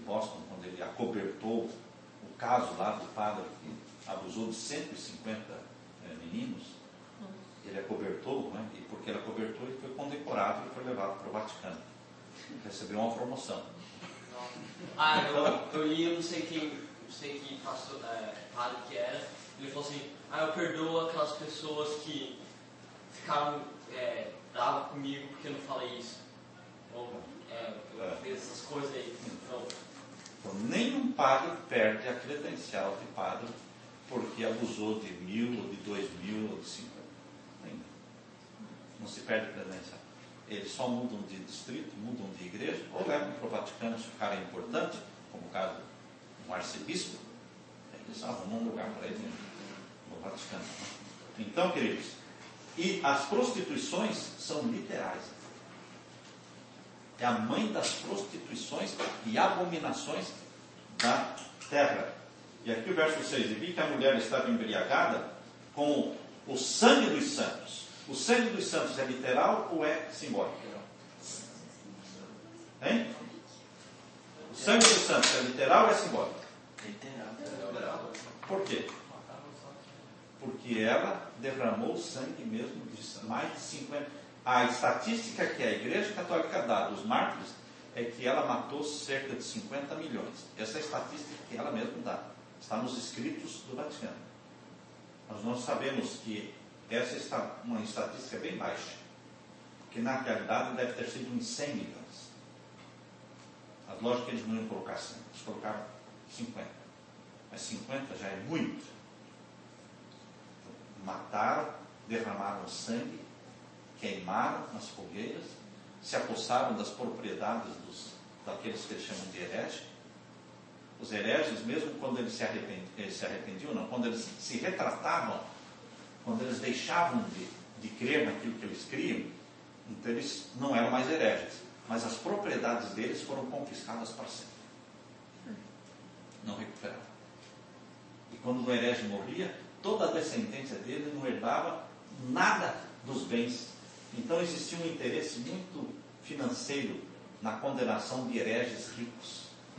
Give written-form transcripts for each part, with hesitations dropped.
Boston, quando ele acobertou o caso lá do padre que abusou de 150 meninos, ele acobertou, né? E porque ele acobertou, ele foi condecorado e foi levado para o Vaticano. Recebeu uma promoção. Eu li, eu não sei que pastor, padre que era, ele falou assim, eu perdoo aquelas pessoas que ficaram bravas comigo porque eu não falei isso. Ou eu fiz essas coisas aí. Então, nenhum padre perde a credencial de padre porque abusou de 1.000, ou de 2.000, ou de 50. Não se perde a credencial. Eles só mudam de distrito, mudam de igreja, ou levam para o Vaticano se o cara é importante, como o caso do arcebispo, eles arrumam um lugar para ele no Vaticano. Então, queridos, e as prostituições são literais. É a mãe das prostituições e abominações da terra. E aqui o verso 6, e vi que a mulher estava embriagada com o sangue dos santos. O sangue dos santos é literal ou é simbólico? Hein? O sangue dos santos é literal ou é simbólico? Literal. Por quê? Porque ela derramou sangue mesmo de mais de 50. A estatística que a Igreja Católica dá dos mártires é que ela matou cerca de 50 milhões. Essa é a estatística que ela mesma dá. Está nos escritos do Vaticano. Nós não sabemos que essa está uma estatística bem baixa, porque na realidade deve ter sido uns 100 milhões. Mas lógico que eles não iam colocar 100, eles colocaram 50. Mas 50 já é muito. Mataram, derramaram sangue, queimaram nas fogueiras, se apossaram das propriedades daqueles que eles chamam de hereges. Os hereges, mesmo quando eles se arrependiam, não, quando eles se retratavam, quando eles deixavam de crer naquilo que eles criam, então eles não eram mais hereges, mas as propriedades deles foram confiscadas para sempre. Não recuperavam. E quando o herege morria, toda a descendência dele não herdava nada dos bens. Então existia um interesse muito financeiro na condenação de hereges ricos.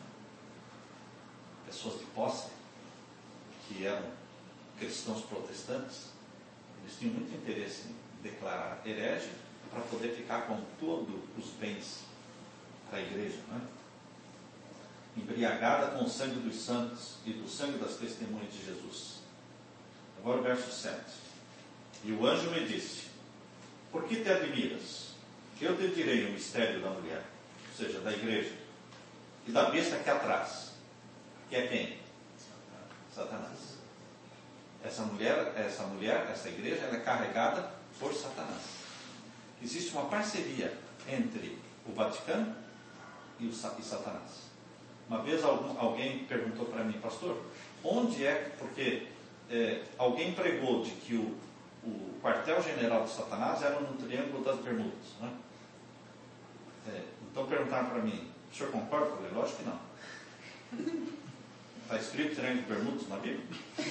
Pessoas de posse, que eram cristãos protestantes, eles tinham muito interesse em declarar herege para poder ficar com todos os bens da igreja, não é? Embriagada com o sangue dos santos e do sangue das testemunhas de Jesus. Agora o verso 7. E o anjo me disse: por que te admiras? Eu te direi o mistério da mulher, ou seja, da igreja, e da besta que atrás, que é quem? Satanás. Essa igreja, ela é carregada por Satanás. Existe uma parceria entre o Vaticano e Satanás. Uma vez alguém perguntou para mim, pastor, onde é, porque alguém pregou de que o quartel-general de Satanás era no Triângulo das Bermudas, né? Então perguntaram para mim, o senhor concorda? Eu falei, lógico que não. Está escrito Triângulo de Bermudas na Bíblia?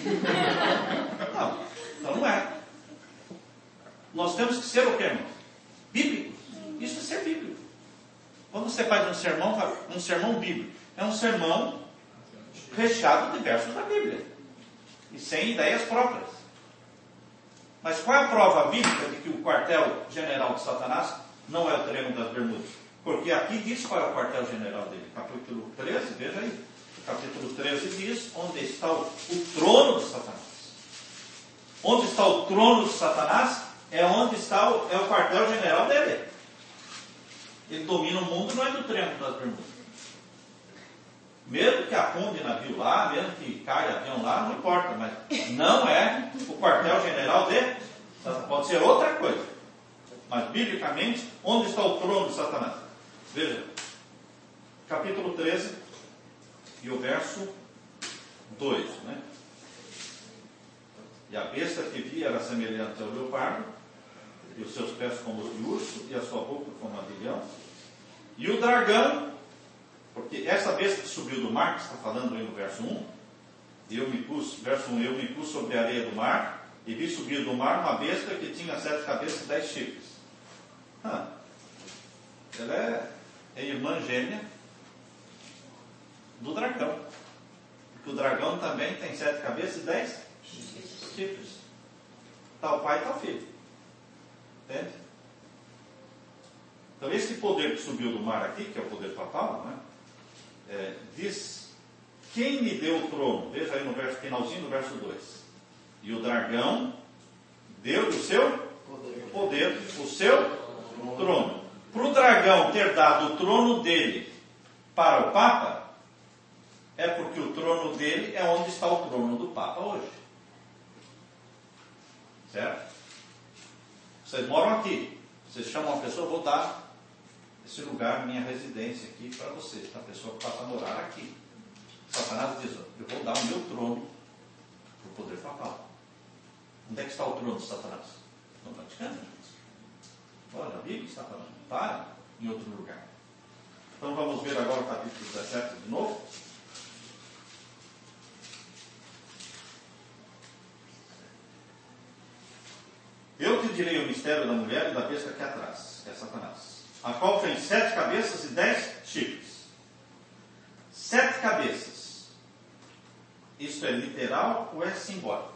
Não, então não é. Nós temos que ser o quê, irmão? Bíblico. Isso é ser bíblico. Quando você faz um sermão bíblico, é um sermão recheado de versos da Bíblia e sem ideias próprias. Mas qual é a prova bíblica de que o quartel-general de Satanás não é o Triângulo das Bermudas? Porque aqui diz qual é o quartel-general dele. Capítulo 13, veja aí. Capítulo 13 diz onde está o trono de Satanás. Onde está o trono de Satanás é onde está o quartel-general dele. Ele domina o mundo, não é do Triângulo das Bermudas. Mesmo que afunde navio lá, mesmo que caia avião lá, não importa, mas não é o quartel-general dele. Pode ser outra coisa. Mas, biblicamente, onde está o trono de Satanás? Veja, capítulo 13 e o verso 2, né? E a besta que vi era semelhante ao leopardo, e os seus pés como os de urso, e a sua boca como a de leão. E o dragão, porque essa besta que subiu do mar, que está falando aí no verso 1, verso 1, eu me pus sobre a areia do mar, e vi subir do mar uma besta que tinha 7 cabeças e 10 chifres. Ela é irmã gêmea do dragão. Porque o dragão também tem 7 cabeças e 10 chifres. Tal pai, tal filho. Entende? Então esse poder que subiu do mar aqui, que é o poder papal, né? Diz: quem me deu o trono? Veja aí no finalzinho do verso 2. E o dragão deu-lhe o seu poder, o seu trono. Para o dragão ter dado o trono dele para o Papa, é porque o trono dele é onde está o trono do Papa hoje. Certo? Vocês moram aqui. Vocês chamam uma pessoa: vou dar esse lugar, minha residência aqui para vocês. A pessoa que passa a morar aqui. Satanás diz: eu vou dar o meu trono para o poder papal. Onde é que está o trono de Satanás? No Vaticano. Olha, a Bíblia está falando. Para em outro lugar. Então vamos ver agora o capítulo 17 de novo. Eu te direi o mistério da mulher e da besta que atrás, que é Satanás, a qual tem 7 cabeças e 10 chifres. 7 cabeças. Isso é literal ou é simbólico?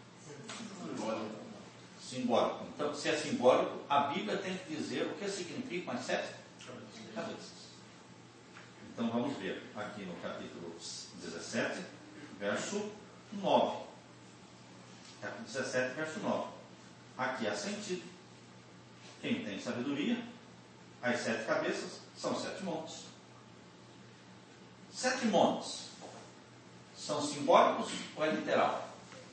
Simbólico. Então, se é simbólico, a Bíblia tem que dizer o que significam as 7 cabeças. Então vamos ver aqui no capítulo 17, verso 9. Capítulo 17, verso 9. Aqui há sentido. Quem tem sabedoria, as 7 cabeças são 7 montes. 7 montes são simbólicos ou é literal?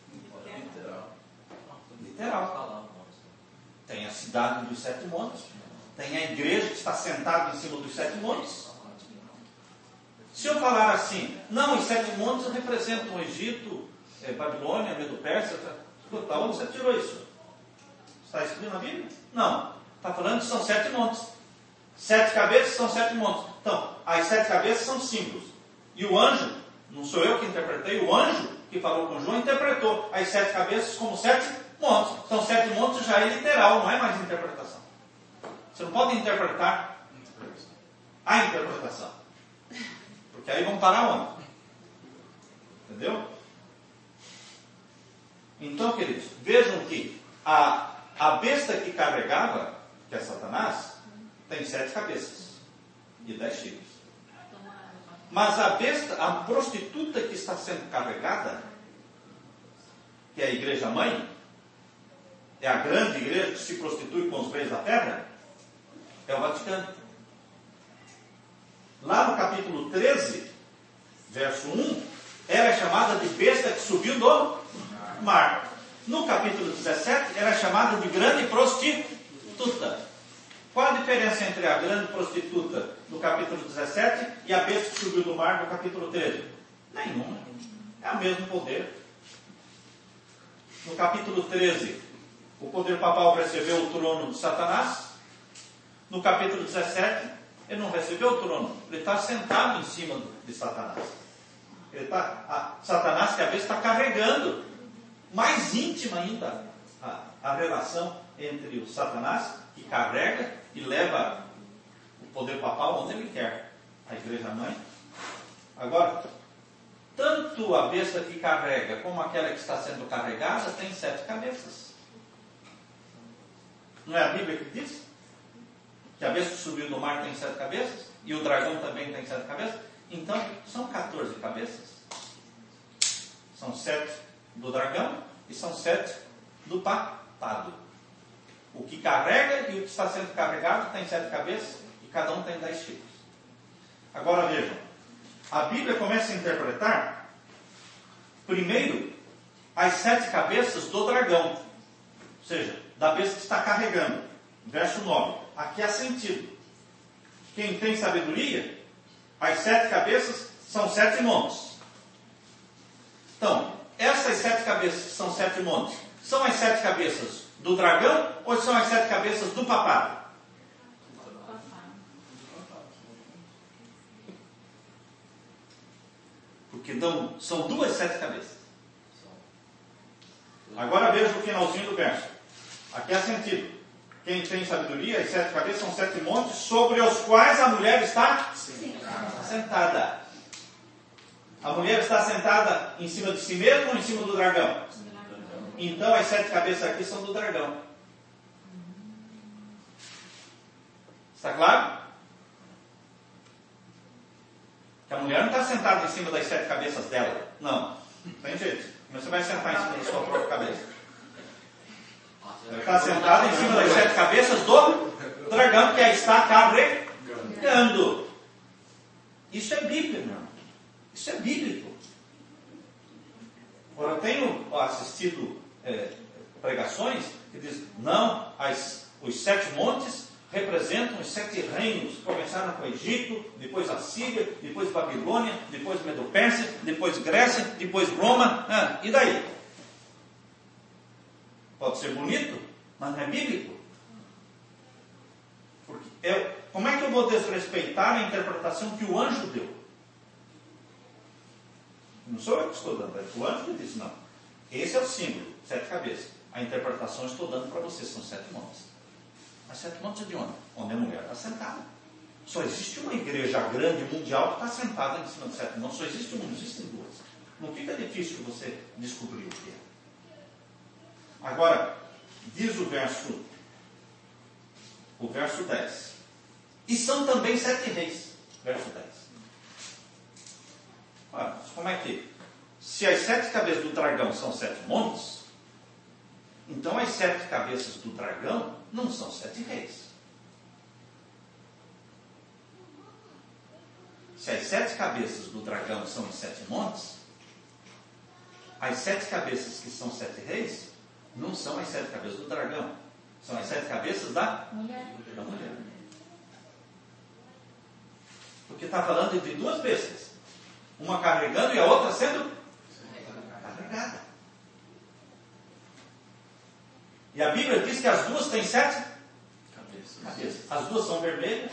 Literal. Tem a cidade dos 7 montes, tem a igreja que está sentada em cima dos 7 montes. Se eu falar assim: não, os 7 montes representam o Egito, Babilônia, Medo-Pérsia, da onde você tirou isso? Está escrito na Bíblia? Não. Está falando que são 7 montes. 7 cabeças são 7 montes. Então, as 7 cabeças são símbolos. E o anjo, não sou eu que interpretei, o anjo que falou com João interpretou as 7 cabeças como 7 montes. Então, 7 montes já é literal, não é mais interpretação. Você não pode interpretar a interpretação. Porque aí vão parar onde? Entendeu? Então, queridos, vejam que a besta que carregava, que é Satanás, tem 7 cabeças e 10 chifres. Mas a besta, a prostituta que está sendo carregada, que é a igreja mãe, é a grande igreja que se prostitui com os bens da terra, é o Vaticano. Lá no capítulo 13, verso 1, ela é chamada de besta que subiu do mar. No capítulo 17, ela é chamada de grande prostituta. Qual a diferença entre a grande prostituta no capítulo 17 e a besta que subiu do mar no capítulo 13? Nenhuma. É o mesmo poder. No capítulo 13, o poder papal recebeu o trono de Satanás. No capítulo 17, ele não recebeu o trono. Ele está sentado em cima de Satanás. Satanás, que a besta, está carregando. Mais íntima ainda a relação entre o Satanás, que carrega e leva o poder papal onde ele quer. A igreja mãe. Agora, tanto a besta que carrega como aquela que está sendo carregada tem 7 cabeças. Não é a Bíblia que diz? Que a besta que subiu do mar tem 7 cabeças? E o dragão também tem 7 cabeças? Então, são 14 cabeças. São 7 do dragão e são 7 do papado. O que carrega e o que está sendo carregado tem 7 cabeças e cada um tem 10 chifres. Agora vejam, a Bíblia começa a interpretar primeiro as 7 cabeças do dragão, ou seja, da besta que está carregando. Verso 9. Aqui há sentido. Quem tem sabedoria, as 7 cabeças são 7 montes. Então, essas 7 cabeças que são 7 montes, são as 7 cabeças do dragão ou são as 7 cabeças do papado? Porque não, são 2 7 cabeças. Agora veja o finalzinho do verso. Aqui há sentido. Quem tem sabedoria, as 7 cabeças são 7 montes sobre os quais a mulher está sentada. A mulher está sentada em cima de si mesma ou em cima do dragão? Então as 7 cabeças aqui são do dragão. Está claro? Que a mulher não está sentada em cima das 7 cabeças dela. Não. Tem jeito. Mas você vai sentar em cima da sua própria cabeça. Ela está sentada em cima das 7 cabeças do dragão que a está carregando. Isso é bíblico, irmão. Isso é bíblico. Agora, eu tenho assistido pregações que dizem, não, os 7 montes representam os 7 reinos. Começaram com o Egito, depois a Síria, depois Babilônia, depois Medo-Pérsia, depois Grécia, depois Roma. E daí? Pode ser bonito, mas não é bíblico. Porque como é que eu vou desrespeitar a interpretação que o anjo deu? Não sou eu que estou dando, é o anjo que disse, não. Esse é o símbolo, 7 cabeças. A interpretação eu estou dando para vocês, são 7 montes. Mas 7 montes é de onde? Onde a mulher está sentada. Só existe uma igreja grande, mundial, que está sentada em cima de 7 montes. Só existe uma, não existem 2. Não fica difícil você descobrir o que é. Agora, diz o verso 10. E são também 7 reis. Verso 10. Olha, como é que... Se as 7 cabeças do dragão são 7 montes, então as 7 cabeças do dragão não são 7 reis. Se as 7 cabeças do dragão são os 7 montes, as 7 cabeças que são 7 reis não são as 7 cabeças do dragão. São as 7 cabeças da mulher. Porque está falando de 2 bestas. Uma carregando e a outra sendo carregada. E a Bíblia diz que as 2 têm 7 cabeças. As 2 são vermelhas.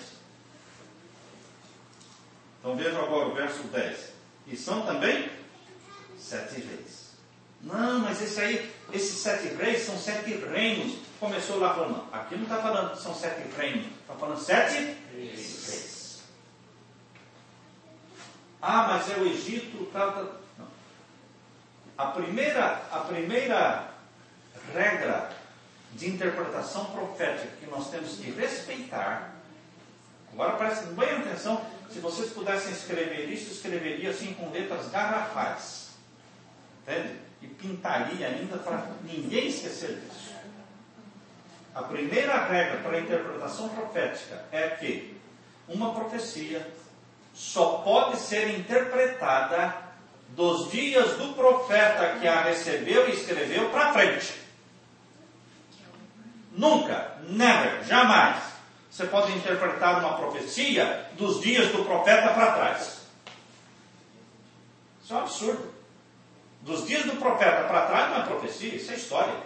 Então vejam agora o verso 10. E são também 7 reis. Não, mas esses 7 reis são 7 reinos. Começou lá falando, não, aqui não está falando que são 7 reinos. Está falando 7 reis. Ah, mas é o Egito, tal. Não. A primeira regra de interpretação profética que nós temos que respeitar. Agora prestem bem atenção, se vocês pudessem escrever isso, escreveria assim com letras garrafais. Entende? E pintaria ainda para ninguém esquecer disso. A primeira regra para a interpretação profética é que uma profecia só pode ser interpretada dos dias do profeta que a recebeu e escreveu para frente. Nunca, never, jamais, você pode interpretar uma profecia dos dias do profeta para trás. Isso é um absurdo. Dos dias do profeta para trás não é profecia, isso é história.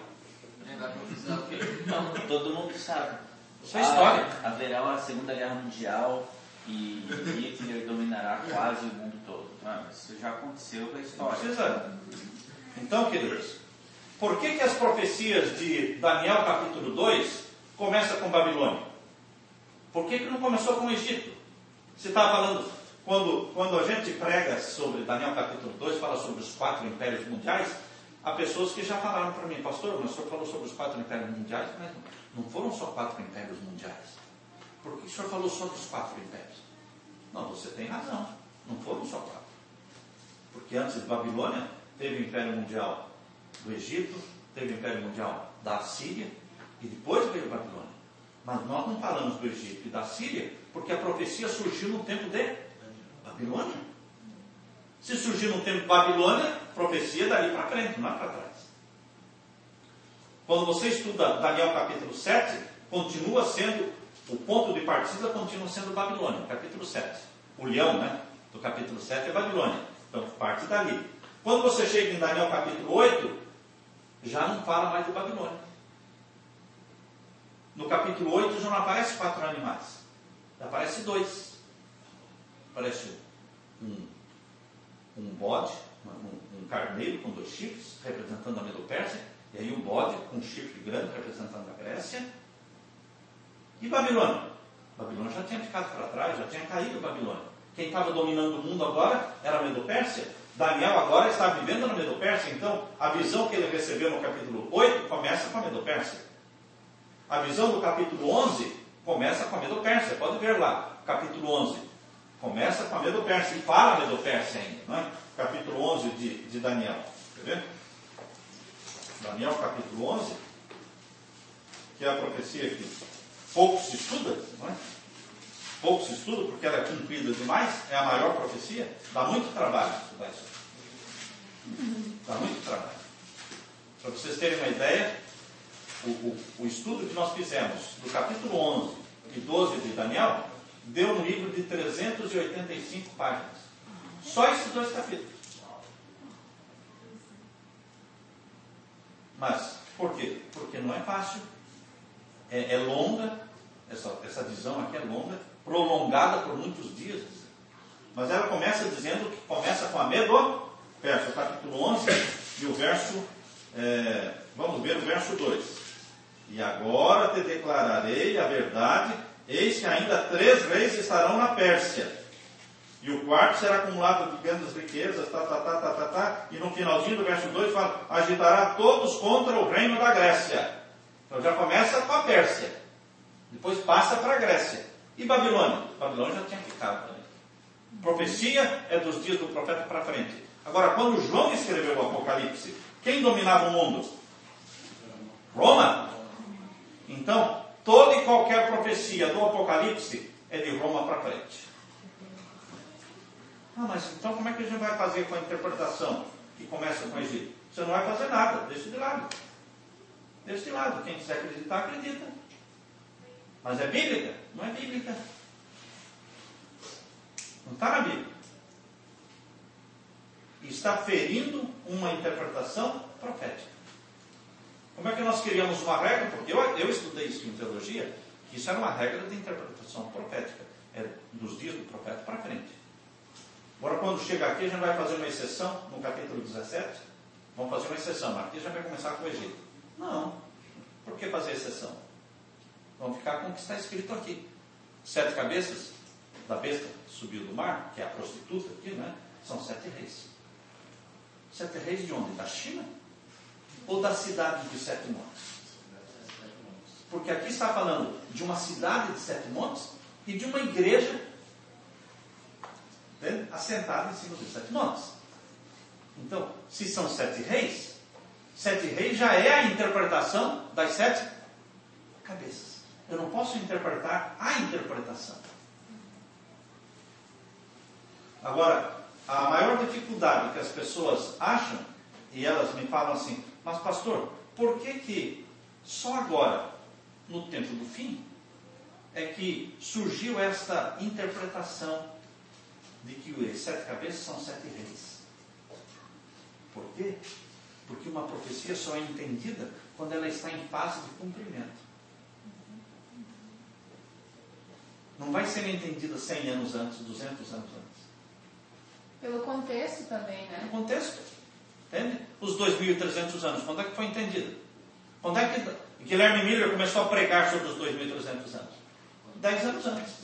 Não, todo mundo sabe. Isso é história. Haverá uma Segunda Guerra Mundial e Hitler dominará quase o mundo todo. Isso já aconteceu com a história. Precisa. Então, queridos, por que as profecias de Daniel capítulo 2 começam com Babilônia? Por que não começou com o Egito? Você está falando, quando a gente prega sobre Daniel capítulo 2, fala sobre os 4 impérios mundiais, há pessoas que já falaram para mim, pastor, mas o senhor falou sobre os 4 impérios mundiais, mas não foram só 4 impérios mundiais. Por que o senhor falou só dos 4 impérios? Não, você tem razão, não foram só 4. Porque antes de Babilônia, teve o Império Mundial do Egito, teve o Império Mundial da Síria, e depois veio a Babilônia. Mas nós não falamos do Egito e da Síria, porque a profecia surgiu no tempo de Babilônia. Se surgiu no tempo de Babilônia, profecia dali para frente, não é para trás. Quando você estuda Daniel capítulo 7, continua sendo, o ponto de partida continua sendo Babilônia, capítulo 7. O leão, do capítulo 7 é Babilônia. Então, parte dali. Quando você chega em Daniel capítulo 8, já não fala mais de Babilônia. No capítulo 8 já não aparece 4 animais. Já aparece 2. Aparece um bode, um carneiro com 2 chifres, representando a Medo-Pérsia, e aí um bode com um chifre grande, representando a Grécia. E Babilônia? Babilônia já tinha ficado para trás, já tinha caído Babilônia. Quem estava dominando o mundo agora era a Medo-Pérsia. Daniel agora está vivendo na Medo-Pérsia. Então, a visão que ele recebeu no capítulo 8 começa com a Medo-Pérsia. A visão do capítulo 11 começa com a Medo-Pérsia. Pode ver lá, capítulo 11. Começa com a Medo-Pérsia e fala a Medo-Pérsia ainda. Não é? Capítulo 11 de Daniel. Quer ver? Daniel, capítulo 11, que é a profecia que pouco se estuda, não é? Pouco se estuda porque ela é cumprida demais, é a maior profecia. Dá muito trabalho estudar isso. Dá muito trabalho. Para vocês terem uma ideia, o estudo que nós fizemos do capítulo 11 e 12 de Daniel deu um livro de 385 páginas. Só esses dois capítulos. Mas, por quê? Porque não é fácil. É longa, essa visão aqui é longa, prolongada por muitos dias. Mas ela começa dizendo que começa com a Medo-Pérsia, capítulo 11, e o verso, vamos ver o verso 2. E agora te declararei a verdade, eis que ainda 3 reis estarão na Pérsia. E o quarto será acumulado de grandes riquezas, e no finalzinho do verso 2 fala, agitará todos contra o reino da Grécia. Então já começa com a Pérsia, depois passa para a Grécia. E Babilônia? Babilônia já tinha ficado também. Profecia é dos dias do profeta para frente. Agora, quando João escreveu o Apocalipse, quem dominava o mundo? Roma. Então, toda e qualquer profecia do Apocalipse é de Roma para frente. Mas então como é que a gente vai fazer com a interpretação que começa com o Egito? Você não vai fazer nada, deixa de lado. Deixa de lado. Quem quiser acreditar, acredita. Mas é bíblica? Não é bíblica. Não está na Bíblia. E está ferindo uma interpretação profética. Como é que nós criamos uma regra? Porque eu estudei isso em teologia, que isso era uma regra de interpretação profética. É dos dias do profeta para frente. Agora, quando chega aqui, a gente vai fazer uma exceção, no capítulo 17, vamos fazer uma exceção. Aqui já vai começar com o Egito. Não. Por que fazer exceção? Vamos ficar com o que está escrito aqui. 7 cabeças da besta que subiu do mar, que é a prostituta aqui, né? São 7 reis. 7 reis de onde? Da China? Ou da cidade de 7 montes? Porque aqui está falando de uma cidade de 7 montes e de uma igreja assentada em cima dos 7 montes. Então, se são 7 reis já é a interpretação das 7 cabeças. Eu não posso interpretar a interpretação. Agora, a maior dificuldade que as pessoas acham, e elas me falam assim, mas pastor, por que só agora, no tempo do fim, é que surgiu esta interpretação de que os 7 cabeças são 7 reis? Por quê? Porque uma profecia só é entendida quando ela está em fase de cumprimento. Não vai ser entendida 100 anos antes, 200 anos antes. Pelo contexto também, né? O contexto. Entende? Os 2.300 anos, quando é que foi entendida? Quando é que Guilherme Miller começou a pregar sobre os 2.300 anos? 10 anos antes.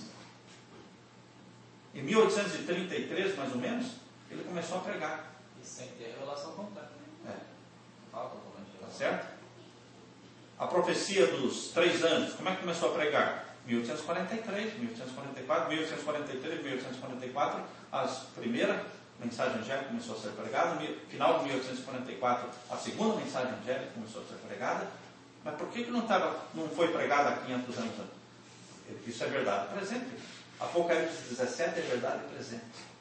Em 1833, mais ou menos, ele começou a pregar. E sem ter revelação completa. Falta totalmente. Tá certo? A profecia dos 3 anos, como é que começou a pregar? 1843, 1844, 1843, 1844, a primeira mensagem angélica começou a ser pregada. No final de 1844, a segunda mensagem angélica começou a ser pregada. Mas por que não foi pregada há 500 anos antes? Isso é verdade presente. Apocalipse 17 é verdade presente.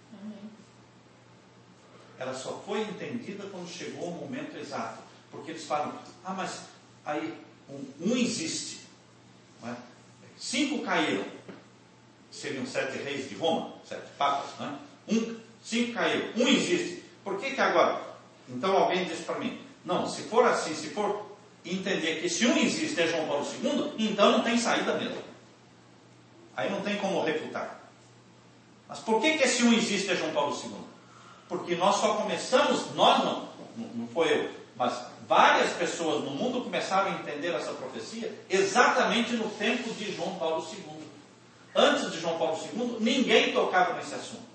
Ela só foi entendida quando chegou o momento exato. Porque eles falam, mas aí um existe. Não é? 5 caíram. Seriam 7 reis de Roma, 7 papas. Não é? 5 caíram. Um existe. Por que agora? Então alguém diz para mim, não, se for assim, se for entender que se um existe é João Paulo II, então não tem saída mesmo. Aí não tem como refutar. Mas por que esse um existe é João Paulo II? Porque nós só começamos, nós não foi eu, mas várias pessoas no mundo começaram a entender essa profecia exatamente no tempo de João Paulo II. Antes de João Paulo II, ninguém tocava nesse assunto.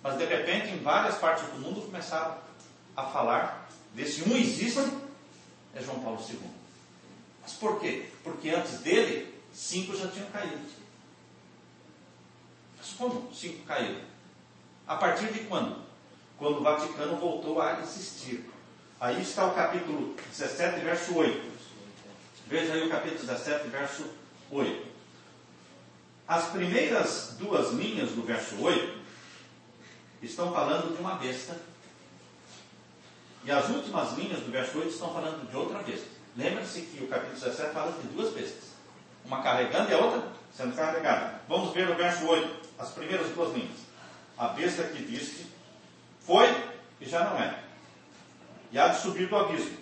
Mas de repente, em várias partes do mundo, começaram a falar desse um existe, é João Paulo II. Mas por quê? Porque antes dele, 5 já tinham caído. Mas como 5 caíram? A partir de quando? Quando o Vaticano voltou a existir. Aí está o capítulo 17, verso 8. Veja aí o capítulo 17, verso 8. As primeiras 2 linhas do verso 8 estão falando de uma besta. E as últimas linhas do verso 8 estão falando de outra besta. Lembra-se que o capítulo 17 fala de 2 bestas. Uma carregando e a outra sendo carregada. Vamos ver no verso 8, as primeiras 2 linhas. A besta que viste foi e já não é. E há de subir do abismo.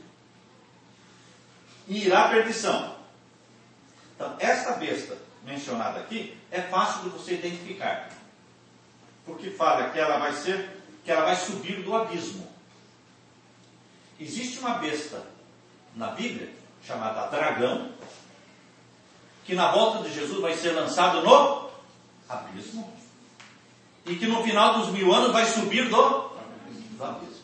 E irá à perdição. Então, essa besta mencionada aqui é fácil de você identificar. Porque fala que ela vai subir do abismo. Existe uma besta na Bíblia, chamada dragão, que na volta de Jesus vai ser lançado no abismo, e que no final dos 1000 anos vai subir do abismo.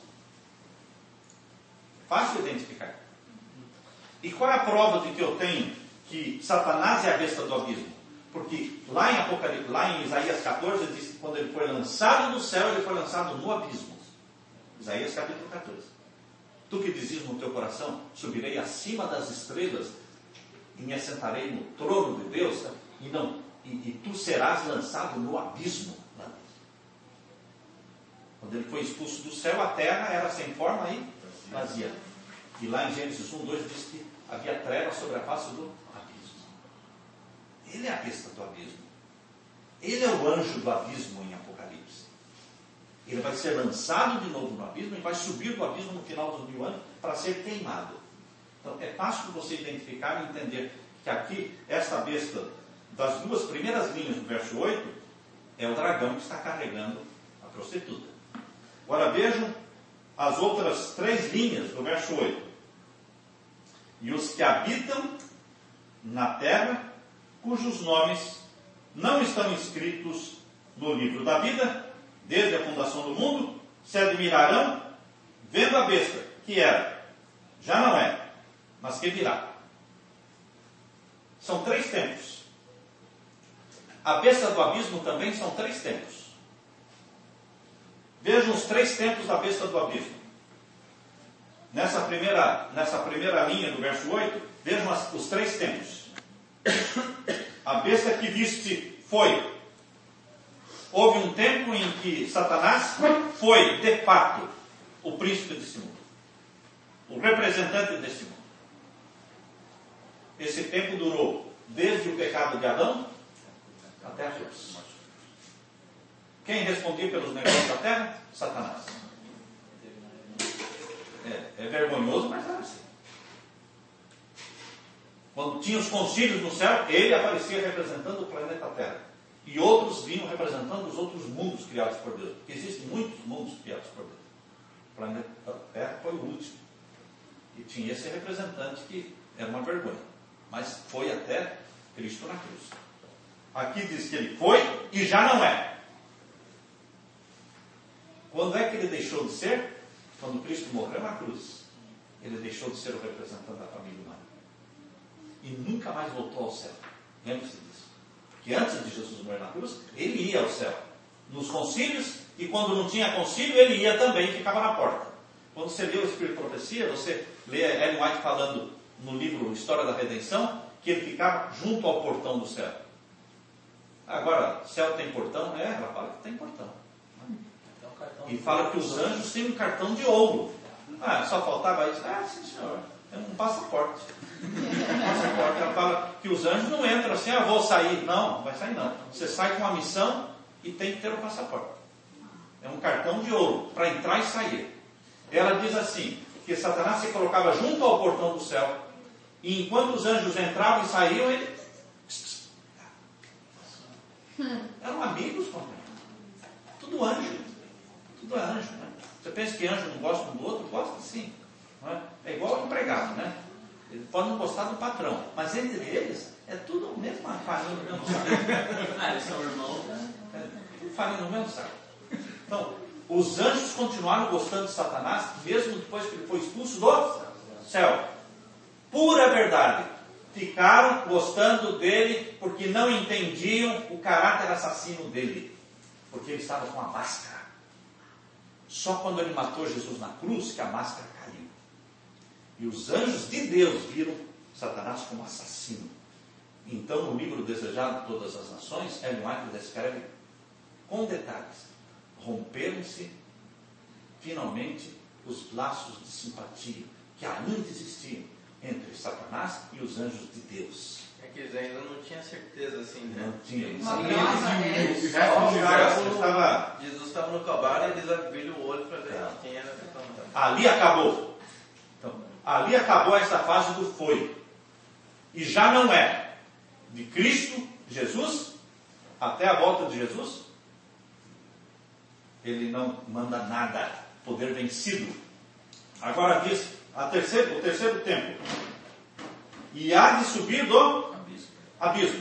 Fácil de identificar. E qual é a prova de que eu tenho que Satanás é a besta do abismo? Porque lá em Apocalipse, lá em Isaías 14, diz que quando ele foi lançado do céu, ele foi lançado no abismo. Isaías capítulo 14. Tu que dizes no teu coração, subirei acima das estrelas e me assentarei no trono de Deus, e tu serás lançado no abismo. Quando ele foi expulso do céu, a terra era sem forma e vazia. E lá em Gênesis 1, 2 diz que havia trevas sobre a face do abismo. Ele é a besta do abismo. Ele é o anjo do abismo em Apocalipse. Ele vai ser lançado de novo no abismo e vai subir do abismo no final dos 1000 anos para ser queimado. Então é fácil de você identificar e entender que aqui, esta besta, das 2 primeiras linhas do verso 8, é o dragão que está carregando a prostituta. Agora vejam as outras 3 linhas do verso 8. E os que habitam na terra, cujos nomes não estão inscritos no livro da vida, desde a fundação do mundo, se admirarão, vendo a besta, que era, já não é, mas que virá. São 3 tempos. A besta do abismo também são 3 tempos. Vejam os 3 tempos da besta do abismo. Nessa primeira linha do verso 8, vejam os 3 tempos. A besta que viste foi. Houve um tempo em que Satanás foi, de fato, o príncipe desse mundo. O representante desse mundo. Esse tempo durou desde o pecado de Adão até a cruz. Quem respondia pelos negócios da terra? Satanás. É vergonhoso, mas era assim. Quando tinha os concílios no céu, ele aparecia representando o planeta Terra. E outros vinham representando os outros mundos criados por Deus. Porque existem muitos mundos criados por Deus. O planeta Terra foi o último. E tinha esse representante que era uma vergonha. Mas foi até Cristo na cruz. Aqui diz que ele foi e já não é. Quando é que ele deixou de ser? Quando Cristo morreu na cruz. Ele deixou de ser o representante da família humana. E nunca mais voltou ao céu. Lembre-se disso. Porque antes de Jesus morrer na cruz, ele ia ao céu. Nos concílios, e quando não tinha concílio, ele ia também e ficava na porta. Quando você lê o Espírito de Profecia, você lê Ellen White falando no livro História da Redenção, que ele ficava junto ao portão do céu. Agora, céu tem portão? Ela fala que tem portão. E fala que os anjos têm um cartão de ouro. Só faltava isso. Sim, senhor. É um passaporte. Ela fala que os anjos não entram assim, vou sair. Não vai sair não. Você sai com uma missão e tem que ter o passaporte. É um cartão de ouro para entrar e sair. Ela diz assim, que Satanás se colocava junto ao portão do céu, e enquanto os anjos entravam e saíam, ele... Eram amigos, tudo anjo. Tudo é anjo, né? Você pensa que anjo não gosta um do outro? Gosta sim. Não é? É igual ao empregado, né? Ele pode não gostar do patrão, mas entre eles é tudo o mesmo farinha no mesmo saco. Eles são irmãos, né? Tudo farinha no mesmo saco. Então, os anjos continuaram gostando de Satanás, mesmo depois que ele foi expulso do céu. Pura verdade. Ficaram gostando dele porque não entendiam o caráter assassino dele. Porque ele estava com a máscara. Só quando ele matou Jesus na cruz que a máscara caiu. E os anjos de Deus viram Satanás como assassino. Então, no livro Desejado de Todas as Nações, Ellen White descreve com detalhes. Romperam-se, finalmente, os laços de simpatia que ainda existiam entre Satanás e os anjos de Deus. É que eles ainda não tinham certeza assim, né? Não tinham. Uma prova, né? Jesus estava no cavalo e eles abriram o olho para ver quem era. Ali acabou. Então, ali acabou essa fase do foi. E já não é. De Cristo, Jesus, até a volta de Jesus, ele não manda nada. Poder vencido. Agora diz o terceiro tempo. E há de subir do abismo.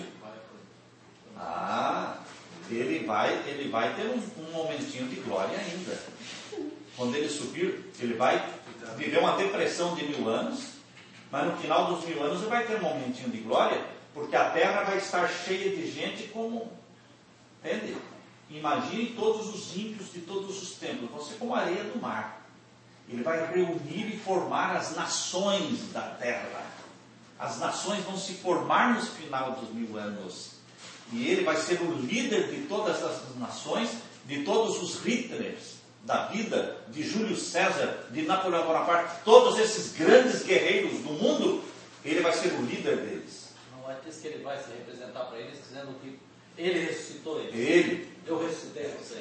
Ele vai ter um momentinho de glória ainda. Quando ele subir, ele vai viver uma depressão de 1000 anos, mas no final dos 1000 anos ele vai ter um momentinho de glória, porque a terra vai estar cheia de gente como... Entende? Imagine todos os ímpios de todos os tempos, vão ser como a areia do mar. Ele vai reunir e formar as nações da terra. As nações vão se formar no final dos 1000 anos. E ele vai ser o líder de todas as nações, de todos os Hitlers da vida, de Júlio César, de Napoleão Bonaparte, todos esses grandes guerreiros do mundo, ele vai ser o líder deles. Não é que ele vai se representar para eles, dizendo que ele ressuscitou eles. Ele. Eu ressuscitei vocês.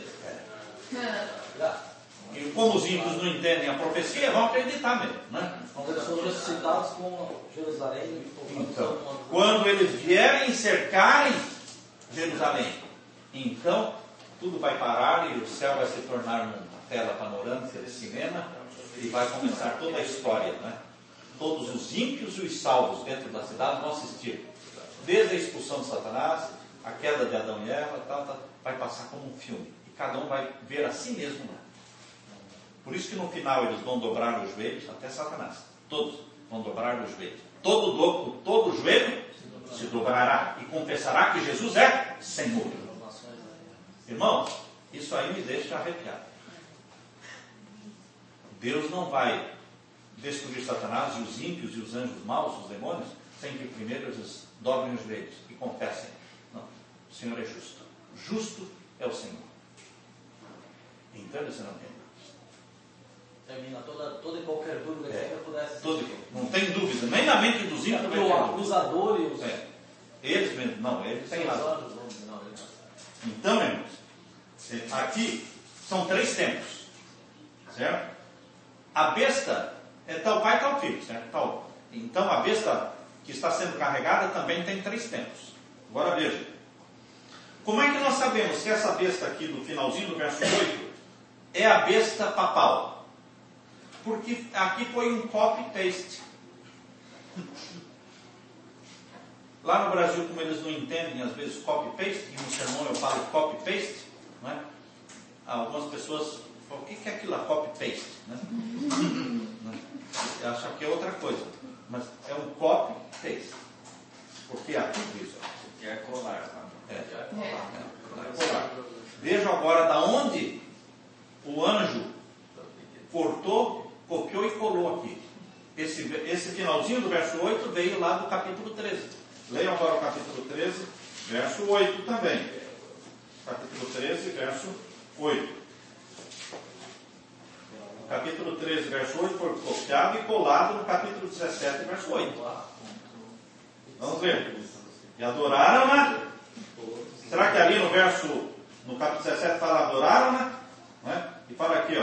E como os ímpios não entendem a profecia, vão acreditar mesmo, né? Quando eles foram ressuscitados com Jerusalém. Então, quando eles vierem cercarem Jerusalém, então tudo vai parar e o céu vai se tornar uma tela panorâmica de cinema e vai começar toda a história, né? Todos os ímpios e os salvos dentro da cidade vão assistir, desde a expulsão de Satanás, a queda de Adão e Eva, vai passar como um filme e cada um vai ver a si mesmo lá. Por isso que no final eles vão dobrar os joelhos, até Satanás, todos vão dobrar os joelhos. Todo joelho se dobrará e confessará que Jesus é Senhor. Irmãos, isso aí me deixa arrepiado. Deus não vai destruir Satanás e os ímpios e os anjos maus, os demônios, sem que primeiro eles dobrem os joelhos e confessem. Não, o Senhor é justo. Justo é o Senhor. Então eles não tem. Termina toda e qualquer dúvida que ainda pudesse não tem dúvida, nem na mente dos ímpios. O acusador e os... Eles mesmo, eles têm razão. Então, irmãos, aqui são 3 tempos, certo? A besta é tal pai, tal filho, certo? Então a besta que está sendo carregada também tem 3 tempos. Agora veja, como é que nós sabemos que essa besta aqui do finalzinho do verso 8 é a besta papal? Porque aqui foi um copy-paste. Lá no Brasil, como eles não entendem às vezes copy-paste, e no sermão eu falo copy-paste, não é? Algumas pessoas falam, o que é aquilo lá, copy-paste? Né? Acham que é outra coisa, mas é um copy-paste. Porque aqui diz, Quer colar. colar. Veja agora da onde o anjo cortou, copiou e colou aqui. Esse finalzinho do verso 8 veio lá do capítulo 13. Leiam agora o capítulo 13, verso 8 também. Capítulo 13, verso 8. O capítulo 13, verso 8 foi copiado e colado no capítulo 17, verso 8. Vamos ver. E adoraram-na. Será que ali no capítulo 17 fala adoraram-na? Né? E fala aqui,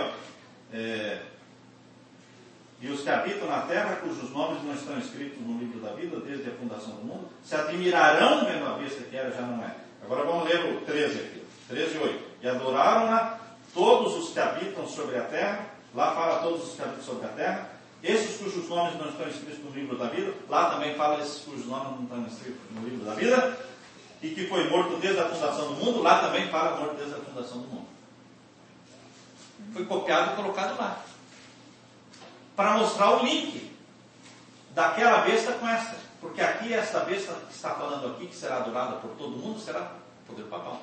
e os que habitam na terra, cujos nomes não estão escritos no livro da vida, desde a fundação do mundo, se admirarão vendo a besta que era, já não é. Agora vamos ler o 13 aqui, 13, 8. E adoraram-na todos os que habitam sobre a terra, lá fala todos os que habitam sobre a terra, esses cujos nomes não estão escritos no livro da vida, lá também fala esses cujos nomes não estão escritos no livro da vida, e que foi morto desde a fundação do mundo, lá também fala morto desde a fundação do mundo. Foi copiado e colocado lá. Para mostrar o link daquela besta com esta. Porque aqui, esta besta que está falando aqui, que será adorada por todo mundo, será o poder papal.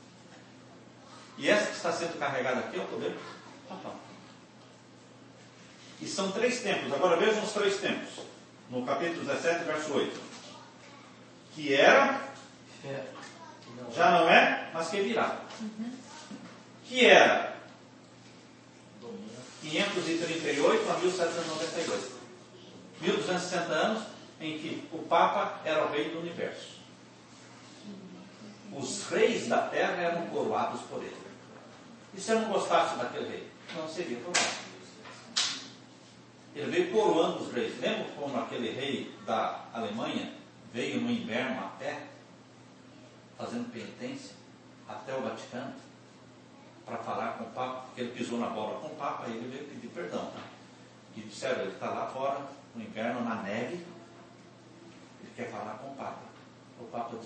E essa que está sendo carregada aqui é o poder papal. E são 3 tempos. Agora vejam os 3 tempos. No capítulo 17, verso 8. Que era, já não é, mas que virá. Que era 538 a 1792. 1260 anos em que o Papa era o rei do universo. Os reis da terra eram coroados por ele. E se eu não gostasse daquele rei? Não seria coroado. Ele veio coroando os reis. Lembra como aquele rei da Alemanha veio no inverno a pé, fazendo penitência, até o Vaticano, para falar com o Papa, porque ele pisou na bola com o Papa e ele veio pedir perdão. E disseram, ele está lá fora, no inverno, na neve, ele quer falar com o Papa. O Papa disse,